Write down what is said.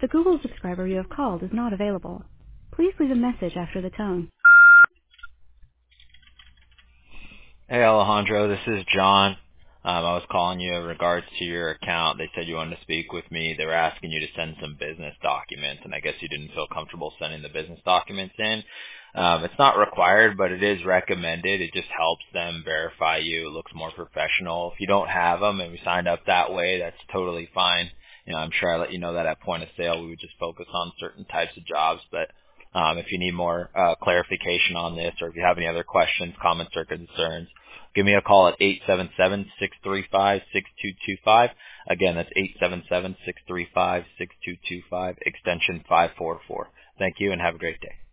The Google subscriber you have called is not available. Please leave a message after the tone. Hey Alejandro, this is John. I was calling you in regards to your account. They said you wanted to speak with me. They were asking you to send some business documents, and I guess you didn't feel comfortable sending the business documents in. It's not required, but it is recommended. It just helps them verify you. It looks more professional. If you don't have them and we signed up that way, that's totally fine. I'm sure I let you know that at point of sale we would just focus on certain types of jobs, but if you need more clarification on this, or if you have any other questions, comments, or concerns, give me a call at 877-635-6225. Again, that's 877-635-6225, extension 544. Thank you, and have a great day.